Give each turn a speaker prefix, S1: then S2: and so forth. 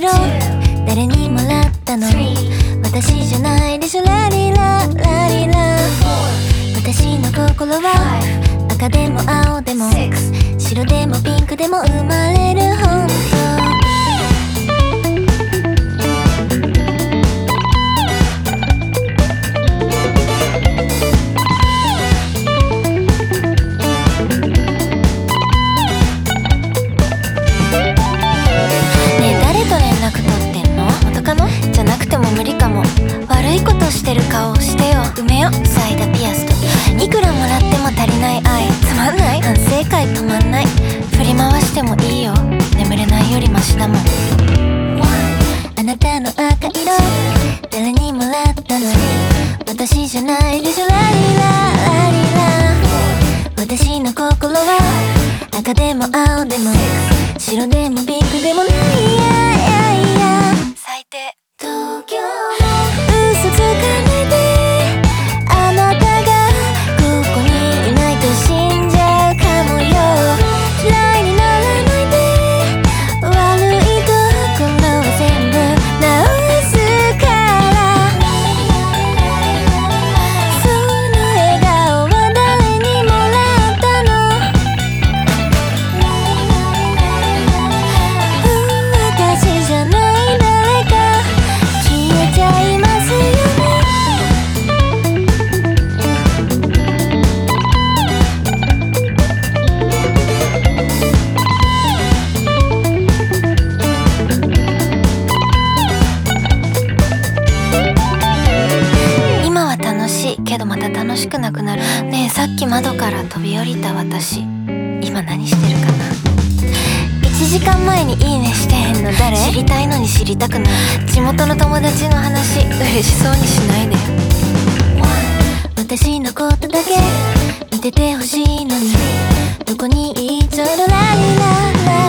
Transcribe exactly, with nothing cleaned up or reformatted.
S1: 色誰にもらったの私じゃないでしょラリララリラ私の心は赤でも青でも白でもピンクでも生まれる本当じゃなくても無理かも悪いことしてる顔してよ埋めよ塞いだピアスといくらもらっても足りない愛つまんない反省会止まんない振り回してもいいよ眠れないよりマシだもんあなたの赤色誰にもらったのに私じゃないでしょラリララリラ私の心は赤でも青でも白でもピンクでもないやいやいや最低東京嘘つかないであなたがここにいないと死んじゃうかもよ嫌いにならないで悪いところは全部直すからその笑顔は誰にもらったの私じゃない誰か消えちゃいますよね今は楽しいけどまた楽しくなくなるねえさっき窓から飛び降りた私今何してるかないちじかんまえにいいねしてへんの誰知りたいのに知りたくない地元の友達の話嬉しそうにしないで私のことだけ見ててほしいのにどこにいっちゃうのラリララ